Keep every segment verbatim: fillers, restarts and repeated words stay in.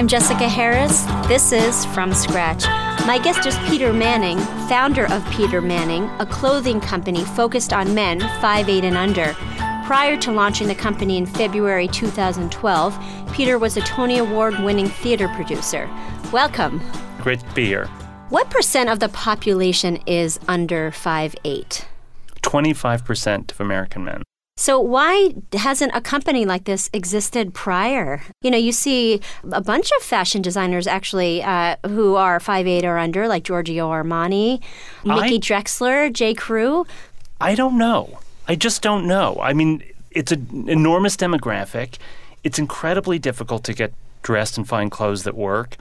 I'm Jessica Harris. This is From Scratch. My guest is Peter Manning, founder of Peter Manning, a clothing company focused on men five eight and under. Prior to launching the company in February two thousand twelve, Peter was a Tony Award-winning theater producer. Welcome. Great to be here. What percent of the population is under five eight? twenty-five percent of American men. So why hasn't a company like this existed prior? You know, you see a bunch of fashion designers actually uh, who are five eight or under, like Giorgio Armani, Mickey I, Drexler, J. Crew. I don't know. I just don't know. I mean, it's an enormous demographic. It's incredibly difficult to get dressed and find clothes that work.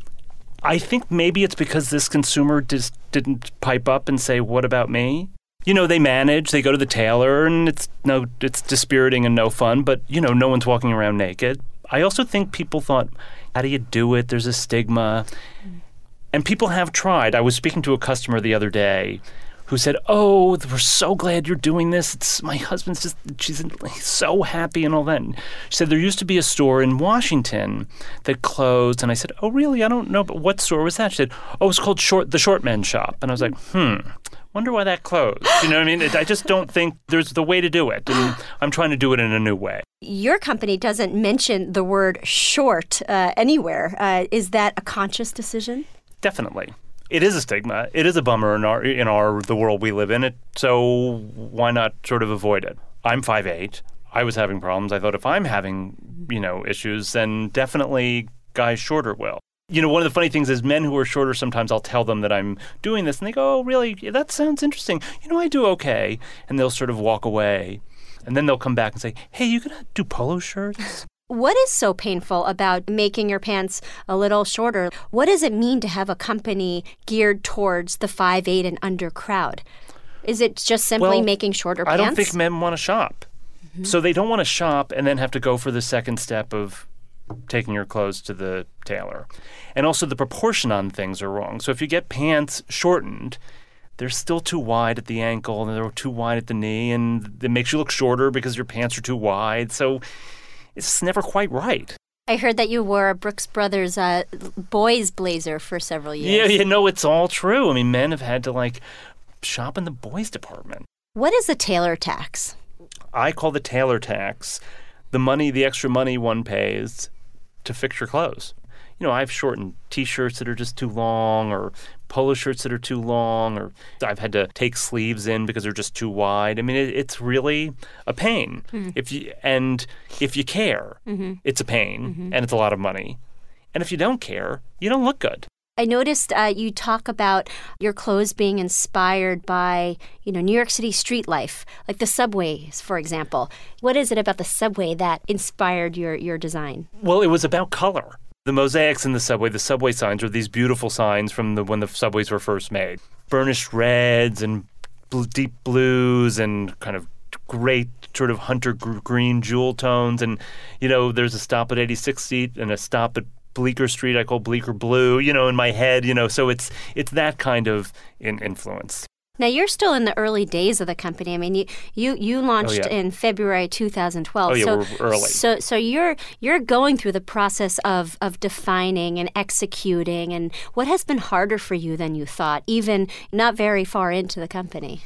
I think maybe it's because this consumer just didn't pipe up and say, what about me? You know, they manage, they go to the tailor, and it's no, it's dispiriting and no fun, but, you know, no one's walking around naked. I also think people thought, how do you do it? There's a stigma. Mm. And people have tried. I was speaking to a customer the other day who said, oh, we're so glad you're doing this. It's my husband's just, she's he's so happy and all that. And she said, there used to be a store in Washington that closed. And I said, oh, really? I don't know. But what store was that? She said, oh, it was called Short, the Short Men's Shop. And I was like, hmm. Wonder why that closed. You know what I mean? I just don't think there's the way to do it. And I'm trying to do it in a new way. Your company doesn't mention the word short uh, anywhere. Uh, is that a conscious decision? Definitely. It is a stigma. It is a bummer in our in our the world we live in. It so why not sort of avoid it? I'm five eight. I was having problems. I thought if I'm having, you know, issues, then definitely guys shorter will. You know, one of the funny things is men who are shorter, sometimes I'll tell them that I'm doing this, and they go, oh, really? Yeah, that sounds interesting. You know, I do okay. And they'll sort of walk away. And then they'll come back and say, hey, you going to do polo shirts? What is so painful about making your pants a little shorter? What does it mean to have a company geared towards the five eight and under crowd? Is it just simply well, making shorter I pants? I don't think men want to shop. Mm-hmm. So they don't want to shop and then have to go for the second step of taking your clothes to the tailor. And also the proportion on things are wrong. So if you get pants shortened, they're still too wide at the ankle and they're too wide at the knee, and it makes you look shorter because your pants are too wide. So it's never quite right. I heard that you wore a Brooks Brothers uh, boys blazer for several years. Yeah, you know, it's all true. I mean, men have had to, like, shop in the boys department. What is the tailor tax? I call the tailor tax the money, the extra money one pays to fix your clothes. You know, I've shortened T-shirts that are just too long, or polo shirts that are too long, or I've had to take sleeves in because they're just too wide. I mean, it, it's really a pain. Mm-hmm. If you and if you care, mm-hmm. it's a pain, mm-hmm. and it's a lot of money. And if you don't care, you don't look good. I noticed uh, you talk about your clothes being inspired by, you know, New York City street life, like the subways, for example. What is it about the subway that inspired your, your design? Well, it was about color. The mosaics in the subway, the subway signs are these beautiful signs from the when the subways were first made. Burnished reds and bl- deep blues and kind of great sort of hunter gr- green jewel tones. And, you know, there's a stop at eighty-sixth Street and a stop at Bleecker Street I call Bleecker Blue, you know, in my head, you know, so it's it's that kind of in influence. Now, you're still in the early days of the company. I mean, you you, you launched oh, yeah. in February two thousand twelve. Oh, yeah, so, we're early. So so you're you're going through the process of, of defining and executing. And what has been harder for you than you thought, even not very far into the company?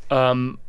Um,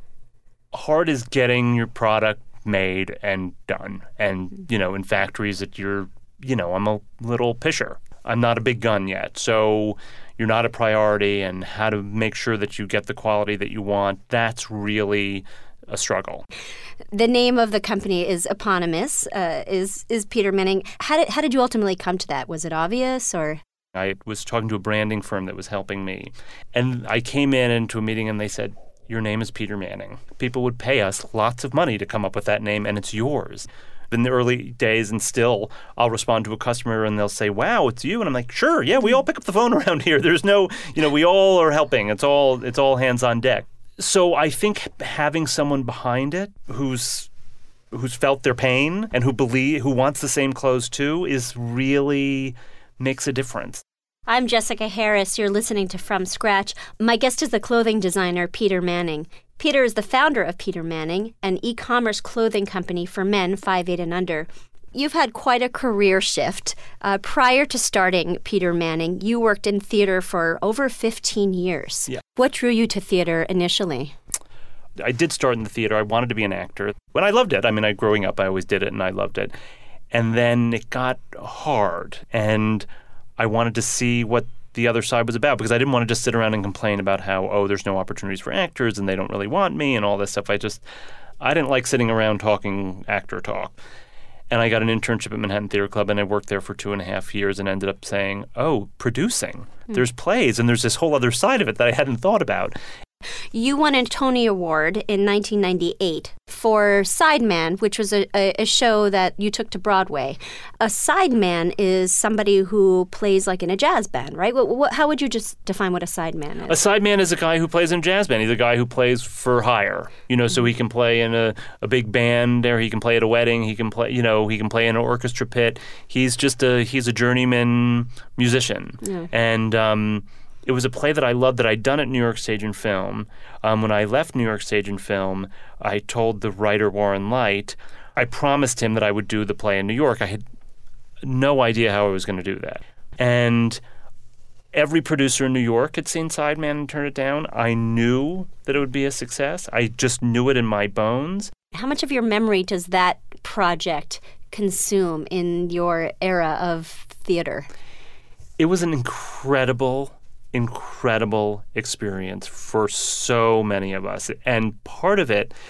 hard is getting your product made and done. And, you know, in factories that you're you know, I'm a little pisher. I'm not a big gun yet. So you're not a priority, and how to make sure that you get the quality that you want, that's really a struggle. The name of the company is eponymous, uh, is is Peter Manning. How did, how did you ultimately come to that? Was it obvious or? I was talking to a branding firm that was helping me. And I came in into a meeting and they said, your name is Peter Manning. People would pay us lots of money to come up with that name, and it's yours. In the early days, and still, I'll respond to a customer and they'll say, wow, it's you. And I'm like, sure, yeah, we all pick up the phone around here. There's no, you know, we all are helping. It's all it's all hands on deck. So I think having someone behind it who's who's felt their pain and who believe who wants the same clothes too is really makes a difference. I'm Jessica Harris. You're listening to From Scratch. My guest is the clothing designer, Peter Manning. Peter is the founder of Peter Manning, an e-commerce clothing company for men five eight and under. You've had quite a career shift. Uh, prior to starting Peter Manning, you worked in theater for over fifteen years. Yeah. What drew you to theater initially? I did start in the theater. I wanted to be an actor. But I loved it. I mean, I, growing up, I always did it, and I loved it. And then it got hard, and I wanted to see what the other side was about, because I didn't want to just sit around and complain about how, oh, there's no opportunities for actors, and they don't really want me, and all this stuff. I just, I didn't like sitting around talking actor talk. And I got an internship at Manhattan Theater Club, and I worked there for two and a half years and ended up saying, oh, producing. Mm. There's plays, and there's this whole other side of it that I hadn't thought about. You won a Tony Award in nineteen ninety-eight for Sideman, which was a, a, a show that you took to Broadway. A sideman is somebody who plays like in a jazz band, right? What, what, how would you just define what a sideman is? A sideman is a guy who plays in a jazz band. He's a guy who plays for hire, you know, so he can play in a, a big band, or he can play at a wedding. He can play, you know, he can play in an orchestra pit. He's just a, he's a journeyman musician. Yeah. And, um, it was a play that I loved that I'd done at New York Stage and Film. Um, when I left New York Stage and Film, I told the writer, Warren Leight, I promised him that I would do the play in New York. I had no idea how I was going to do that. And every producer in New York had seen Sideman and turned it down. I knew that it would be a success. I just knew it in my bones. How much of your memory does that project consume in your era of theater? It was an incredible incredible experience for so many of us. And part of it,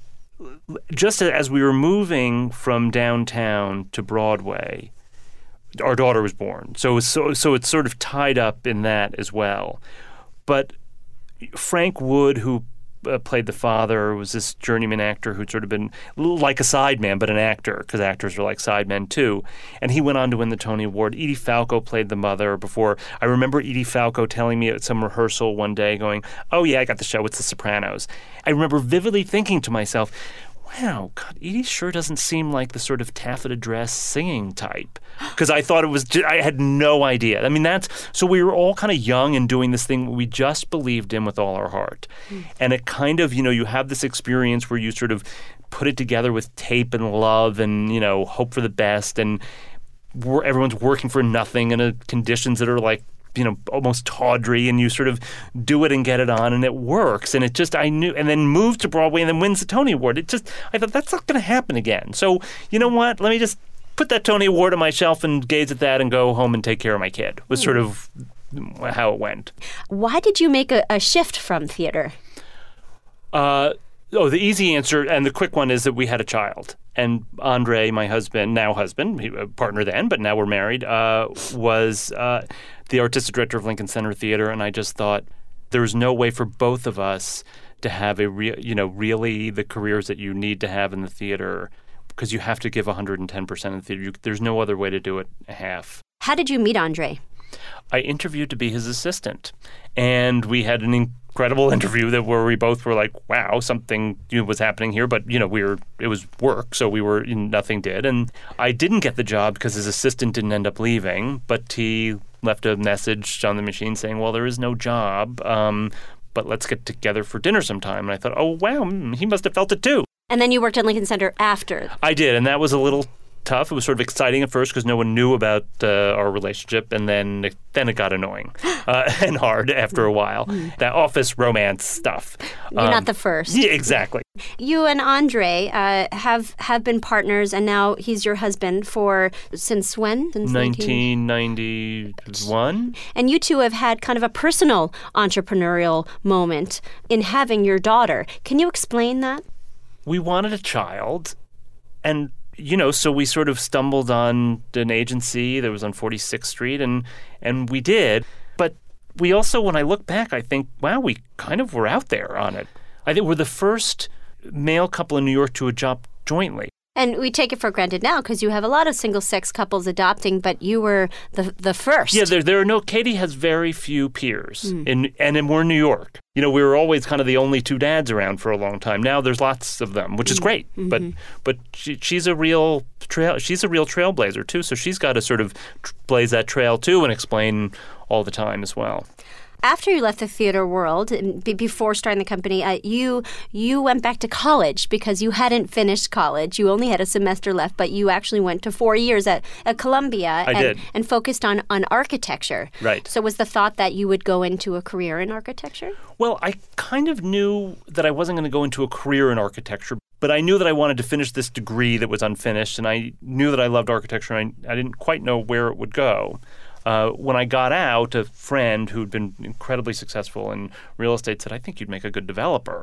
just as we were moving from downtown to Broadway, our daughter was born. So, so, so it's sort of tied up in that as well. But Frank Wood, who Uh, played the father, was this journeyman actor who'd sort of been like a sideman, but an actor, because actors are like sidemen too. And he went on to win the Tony Award. Edie Falco played the mother before. I remember Edie Falco telling me at some rehearsal one day going, oh yeah, I got the show, it's The Sopranos. I remember vividly thinking to myself, wow, God, Edie sure doesn't seem like the sort of taffeta dress singing type. Because I thought it was, just, I had no idea. I mean, that's, so we were all kind of young and doing this thing we just believed in with all our heart. Mm. And it kind of, you know, you have this experience where you sort of put it together with tape and love and, you know, hope for the best. And we're, everyone's working for nothing in a conditions that are like, you know, almost tawdry, and you sort of do it and get it on, and it works. And it just, I knew, and then moved to Broadway and then wins the Tony Award. It just, I thought, that's not going to happen again. So, you know what? Let me just put that Tony Award on my shelf and gaze at that and go home and take care of my kid, was sort of how it went. Why did you make a, a shift from theater? Uh, oh, the easy answer and the quick one is that we had a child. And Andre, my husband, now husband, he, partner then, but now we're married, uh, was uh, the artistic director of Lincoln Center Theater. And I just thought there was no way for both of us to have a real, you know, really the careers that you need to have in the theater, because you have to give one hundred ten percent in the theater. You, there's no other way to do it half. How did you meet Andre? I interviewed to be his assistant, and we had an incredible interview that where we both were like, wow, something you know, was happening here, but you know, we were it was work, so we were you know, nothing did. And I didn't get the job because his assistant didn't end up leaving, but he left a message on the machine saying, well, there is no job, um, but let's get together for dinner sometime. And I thought, oh, wow, he must have felt it too. And then you worked at Lincoln Center after. I did, and that was a little tough. It was sort of exciting at first because no one knew about uh, our relationship, and then it, then it got annoying uh, and hard after a while. Mm. That office romance stuff. You're um, not the first. Yeah, exactly. You and Andre uh, have have been partners, and now he's your husband for since when? Since nineteen ninety-one. And you two have had kind of a personal entrepreneurial moment in having your daughter. Can you explain that? We wanted a child, and you know, so we sort of stumbled on an agency that was on forty-sixth Street, and and we did. But we also, when I look back, I think, wow, we kind of were out there on it. I think we're the first male couple in New York to adopt jointly. And we take it for granted now because you have a lot of single-sex couples adopting, but you were the the first. Yeah, there there are no. Katie has very few peers, mm. in, and in, we're in New York. You know, we were always kind of the only two dads around for a long time. Now there's lots of them, which is great. Mm-hmm. But but she, she's a real trail. She's a real trailblazer too. So she's got to sort of blaze that trail too and explain all the time as well. After you left the theater world, and b- before starting the company, uh, you you went back to college because you hadn't finished college. You only had a semester left, but you actually went to four years at, at Columbia I and, did. and focused on, on architecture. Right. So was the thought that you would go into a career in architecture? Well, I kind of knew that I wasn't going to go into a career in architecture, but I knew that I wanted to finish this degree that was unfinished, and I knew that I loved architecture, and I, I didn't quite know where it would go. Uh, when I got out, a friend who'd been incredibly successful in real estate said, I think you'd make a good developer.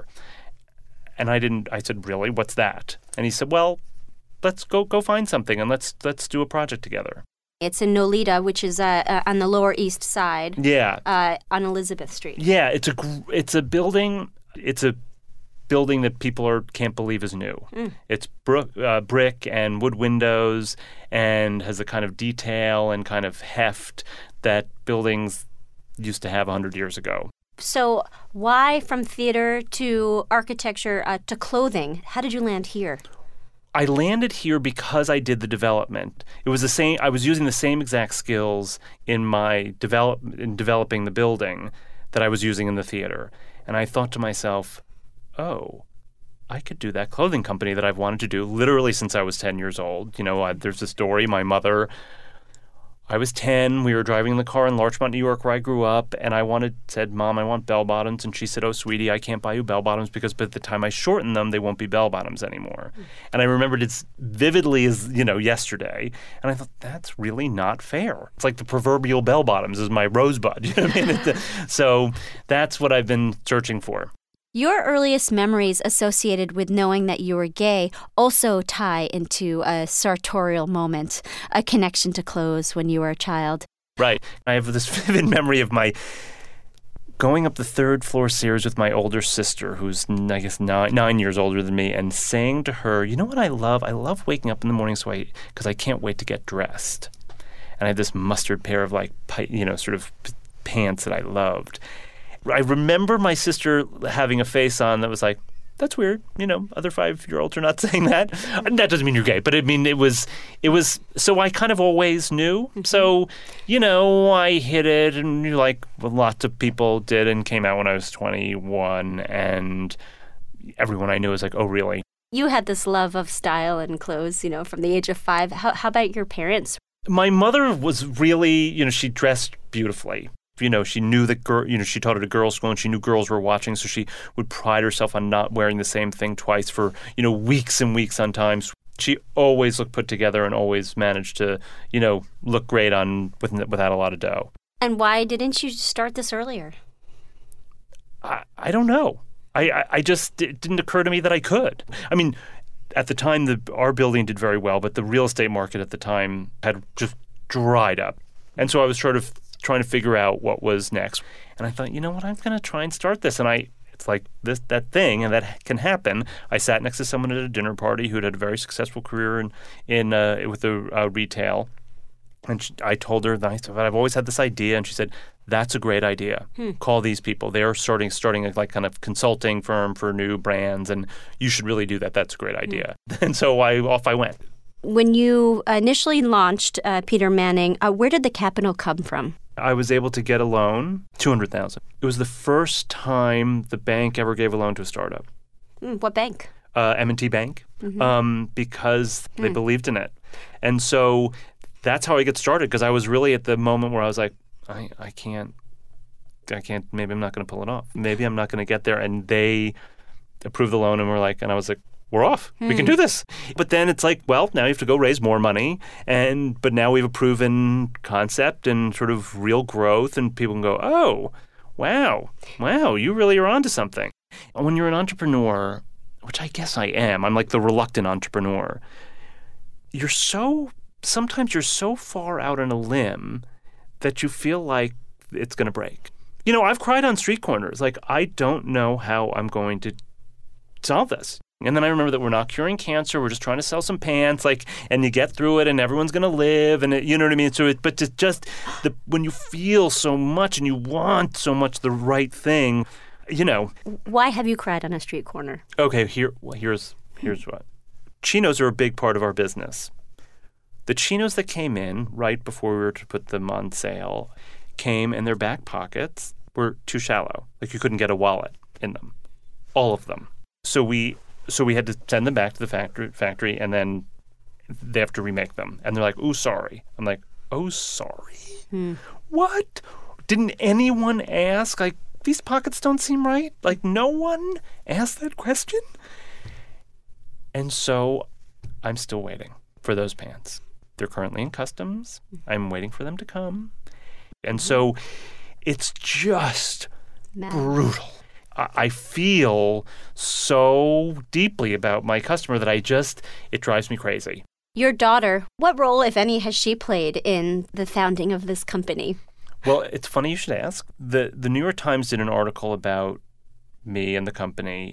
And I didn't, I said, really? What's that? And he said, well, let's go go find something and let's let's do a project together. It's in Nolita, which is uh, uh, on the Lower East Side. Yeah. Uh, on Elizabeth Street. Yeah, it's a gr- it's a building. It's a building that people are can't believe is new. Mm. It's bro- uh, brick and wood windows and has a kind of detail and kind of heft that buildings used to have one hundred years ago. So why from theater to architecture uh, to clothing? How did you land here? I landed here because I did the development. It was the same. I was using the same exact skills in my develop in developing the building that I was using in the theater. And I thought to myself, oh, I could do that clothing company that I've wanted to do literally since I was ten years old. You know, I, there's a story. My mother, I was ten. We were driving in the car in Larchmont, New York, where I grew up. And I wanted, said, Mom, I want bell bottoms. And she said, oh, sweetie, I can't buy you bell bottoms because by the time I shorten them, they won't be bell bottoms anymore. Mm. And I remembered it vividly as, you know, yesterday. And I thought, that's really not fair. It's like the proverbial bell bottoms is my rosebud. You know what I mean? It's, so that's what I've been searching for. Your earliest memories associated with knowing that you were gay also tie into a sartorial moment, a connection to clothes when you were a child. Right. I have this vivid memory of my going up the third floor stairs with my older sister, who's, I guess, nine, nine years older than me, and saying to her, you know what I love? I love waking up in the morning so I, because I can't wait to get dressed. And I had this mustard pair of, like, you know, sort of pants that I loved. I remember my sister having a face on that was like, that's weird. You know, other five-year-olds are not saying that. And that doesn't mean you're gay, but I mean, it was, it was, so I kind of always knew. Mm-hmm. So, you know, I hit it and like lots of people did and came out when I was twenty-one and everyone I knew was like, oh, really? You had this love of style and clothes, you know, from the age of five. How, how about your parents? My mother was really, you know, she dressed beautifully. You know, she knew that, girl, you know, she taught at a girls' school and she knew girls were watching, so she would pride herself on not wearing the same thing twice for, you know, weeks and weeks on time. She always looked put together and always managed to, you know, look great on with, without a lot of dough. And why didn't you start this earlier? I, I don't know. I, I, I just, it didn't occur to me that I could. I mean, at the time, the, our building did very well, but the real estate market at the time had just dried up. And so I was sort of trying to figure out what was next. And I thought, you know what, I'm going to try and start this. And I, it's like this that thing, and that can happen. I sat next to someone at a dinner party who had a very successful career in, in uh, with the uh, retail. And she, I told her that I said, I've always had this idea. And she said, that's a great idea. Hmm. Call these people. They're starting starting a like kind of consulting firm for new brands. And you should really do that. That's a great idea. Hmm. And so I off I went. When you initially launched uh, Peter Manning, uh, where did the capital come from? I was able to get a loan, two hundred thousand dollars. It was the first time the bank ever gave a loan to a startup. Mm, what bank? Uh, M and T Bank, mm-hmm. um, because mm. they believed in it. And so that's how I got started, because I was really at the moment where I was like, I, I can't, I can't, maybe I'm not going to pull it off. Maybe I'm not going to get there. And they approved the loan and were like, and I was like, we're off. Hmm. We can do this. But then it's like, well, now you have to go raise more money. And but now we have a proven concept and sort of real growth. And people can go, oh, wow, wow, you really are onto something. And when you're an entrepreneur, which I guess I am, I'm like the reluctant entrepreneur, you're so, sometimes you're so far out on a limb that you feel like it's going to break. You know, I've cried on street corners. Like, I don't know how I'm going to solve this. And then I remember that we're not curing cancer. We're just trying to sell some pants, like, and you get through it, and everyone's going to live, and it, you know what I mean. So, it, but just, just the when you feel so much and you want so much the right thing, you know. Why have you cried on a street corner? Okay, here, well, here's here's what. Chinos are a big part of our business. The chinos that came in right before we were to put them on sale came in their back pockets were too shallow. Like you couldn't get a wallet in them. All of them. So we so we had to send them back to the factory factory and then they have to remake them. And they're like, "Ooh, sorry." I'm like, "Oh, sorry? Hmm. What? Didn't anyone ask? Like, these pockets don't seem right?" Like, no one asked that question? And so I'm still waiting for those pants. They're currently in customs. I'm waiting for them to come. And so it's just Mad. brutal. I, I feel so deeply about my customer that I just, it drives me crazy. Your daughter, what role, if any, has she played in the founding of this company? Well, it's funny you should ask. The The New York Times did an article about me and the company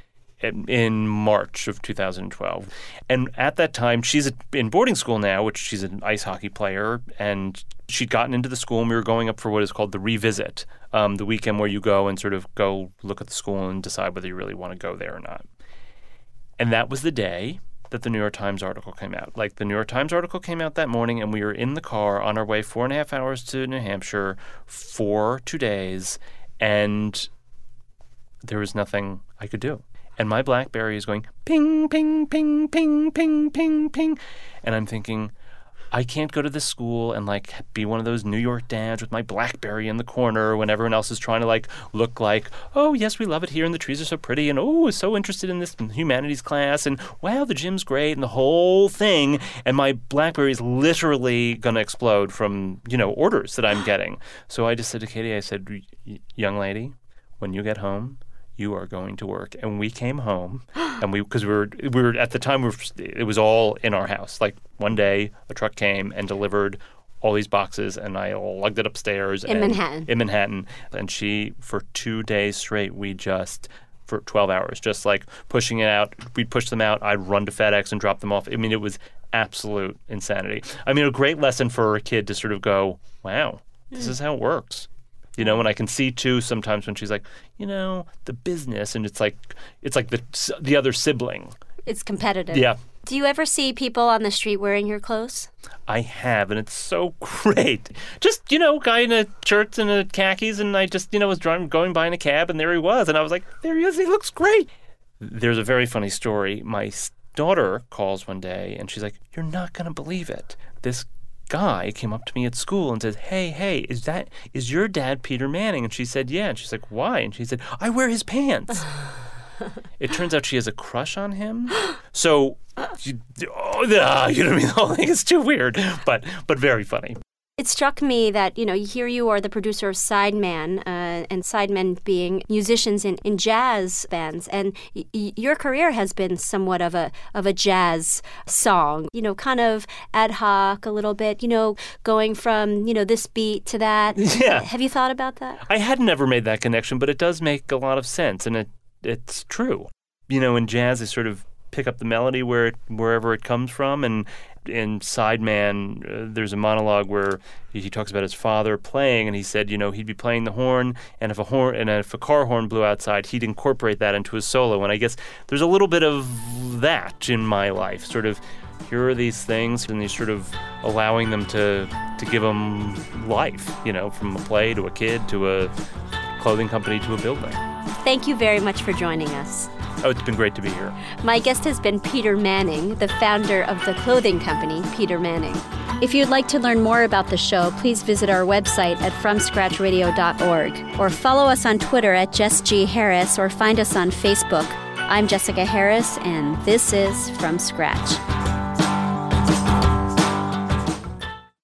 in, in March of two thousand twelve. And at that time, she's in boarding school now, which she's an ice hockey player, and she'd gotten into the school, and we were going up for what is called the revisit, um, the weekend where you go and sort of go look at the school and decide whether you really want to go there or not. And that was the day that the New York Times article came out. Like, the New York Times article came out that morning, and we were in the car on our way four and a half hours to New Hampshire for two days, and there was nothing I could do. And my BlackBerry is going ping, ping, ping, ping, ping, ping, ping. And I'm thinking, I can't go to this school and, like, be one of those New York dads with my BlackBerry in the corner when everyone else is trying to, like, look like, "Oh, yes, we love it here, and the trees are so pretty, and, oh, so interested in this humanities class, and, wow, the gym's great," and the whole thing. And my BlackBerry is literally going to explode from, you know, orders that I'm getting. So I just said to Katie, I said, "Young lady, when you get home, you are going to work." And we came home, and we because we were we were at the time we were, it was all in our house. Like, one day, a truck came and delivered all these boxes, and I lugged it upstairs in and, Manhattan. In Manhattan, and she for two days straight, we just for twelve hours, just like pushing it out. We'd push them out. I'd run to FedEx and drop them off. I mean, it was absolute insanity. I mean, a great lesson for a kid to sort of go, "Wow, this mm. is how it works." You know, and I can see, too, sometimes when she's like, you know, the business, and it's like it's like the the other sibling. It's competitive. Yeah. Do you ever see people on the street wearing your clothes? I have, and it's so great. Just, you know, guy in a shirt and a khakis, and I just, you know, was driving, going by in a cab, and there he was. And I was like, there he is, he looks great. There's a very funny story. My daughter calls one day, and she's like, "You're not going to believe it. This guy came up to me at school and said, hey, hey, is that, is your dad Peter Manning?" And she said, "Yeah." And she's like, "Why?" And she said, "I wear his pants." It turns out she has a crush on him. So, you, oh, you know what I mean? The whole thing is too weird, but but very funny. It struck me that, you know, here you are the producer of Sideman, uh, and Sidemen being musicians in, in jazz bands, and y- y- your career has been somewhat of a of a jazz song, you know, kind of ad hoc a little bit, you know, going from, you know, this beat to that. Yeah. Have you thought about that? I had never made that connection, but it does make a lot of sense, and it it's true. You know, in jazz, they sort of pick up the melody where it, wherever it comes from, and in Sideman, uh, there's a monologue where he, he talks about his father playing, and he said, you know, he'd be playing the horn, and if a horn and if a car horn blew outside, he'd incorporate that into his solo. And I guess there's a little bit of that in my life. Sort of, here are these things, and you're sort of allowing them to to give them life. You know, from a play to a kid to a clothing company to a building. Thank you very much for joining us. Oh, it's been great to be here. My guest has been Peter Manning, the founder of the clothing company, Peter Manning. If you'd like to learn more about the show, please visit our website at from scratch radio dot org or follow us on Twitter at Jess G. Harris or find us on Facebook. I'm Jessica Harris, and this is From Scratch.